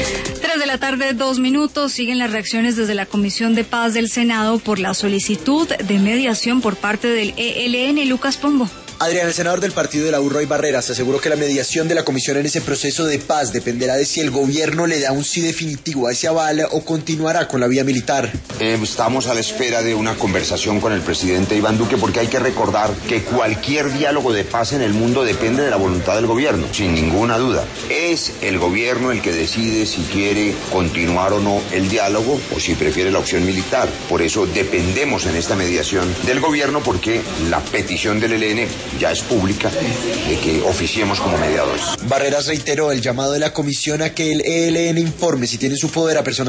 3:02 p.m. Siguen las reacciones desde la Comisión de Paz del Senado por la solicitud de mediación por parte del ELN. Lucas Pombo. Adrián, el senador del partido de la U, Roy Barreras, aseguró que la mediación de la comisión en ese proceso de paz dependerá de si el gobierno le da un sí definitivo a ese aval o continuará con la vía militar. Estamos a la espera de una conversación con el presidente Iván Duque, porque hay que recordar que cualquier diálogo de paz en el mundo depende de la voluntad del gobierno, sin ninguna duda. Es el gobierno el que decide si quiere continuar o no el diálogo o si prefiere la opción militar. Por eso dependemos en esta mediación del gobierno, porque la petición del ELN ya es pública de que oficiemos como mediadores. Barreras reiteró el llamado de la comisión a que el ELN informe si tiene en su poder a personas